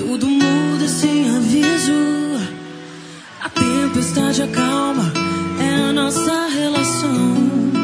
Tudo muda sem aviso. A tempestade acalma, é a nossa relação.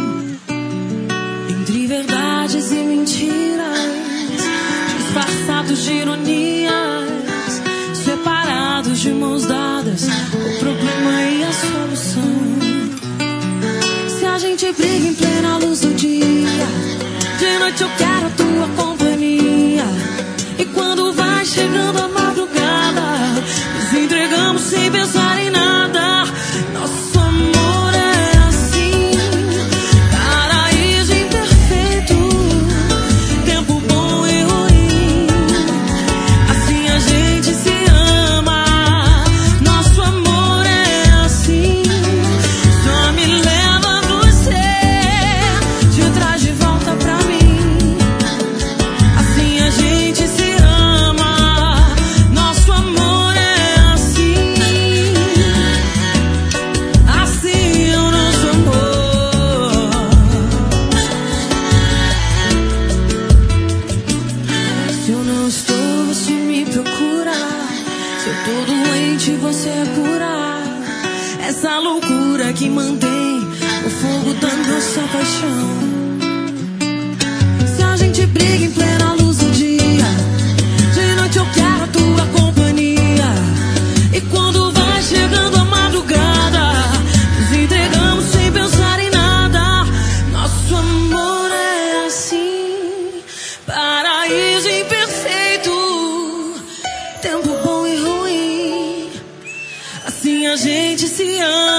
Entre verdades e mentiras, disfarçados de ironias, separados de mãos dadas, o problema e a solução. Se a gente briga em plena luz do dia, de noite eu quero a tua companhia. E quando vai chegando a madrugada, nos entregamos sem pensar em nada. Nosso amor é assim, paraíso imperfeito, tempo bom e ruim. Assim a gente se ama. Nosso amor é assim, só me leva você, te traz de volta pra mim. Assim a gente se ama. Nosso amor é assim, assim é o nosso amor. Se eu não estou, você me procura. Se eu tô doente, você cura. Essa loucura que mantém o fogo da nossa paixão. Se a gente briga em plena luz do dia, de noite eu quero a tua companhia. E quando vai chegando a madrugada, nos entregamos sem pensar em nada. Nosso amor é assim, paraíso imperfeito, tempo bom e ruim. Assim a gente se ama.